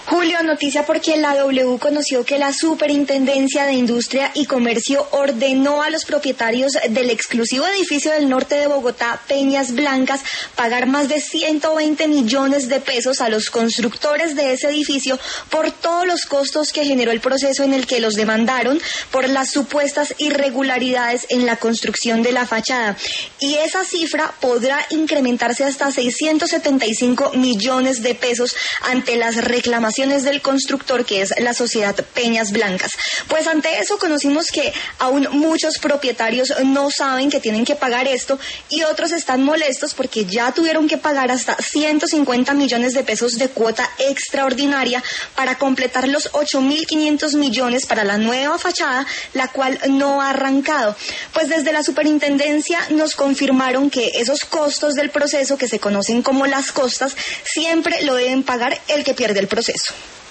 Julio, noticia porque la W conoció que la Superintendencia de Industria y Comercio ordenó a los propietarios del exclusivo edificio del norte de Bogotá, Peñas Blancas, pagar más de 120 millones de pesos a los constructores de ese edificio por todos los costos que generó el proceso en el que los demandaron por las supuestas irregularidades en la construcción de la fachada. Y esa cifra podrá incrementarse hasta 675 millones de pesos ante las reclamaciones del constructor, que es la sociedad Peñas Blancas. Pues ante eso conocimos que aún muchos propietarios no saben que tienen que pagar esto y otros están molestos porque ya tuvieron que pagar hasta 150 millones de pesos de cuota extraordinaria para completar los 8.500 millones para la nueva fachada, la cual no ha arrancado. Pues desde la superintendencia nos confirmaron que esos costos del proceso, que se conocen como las costas, siempre lo deben pagar el que pierde el proceso.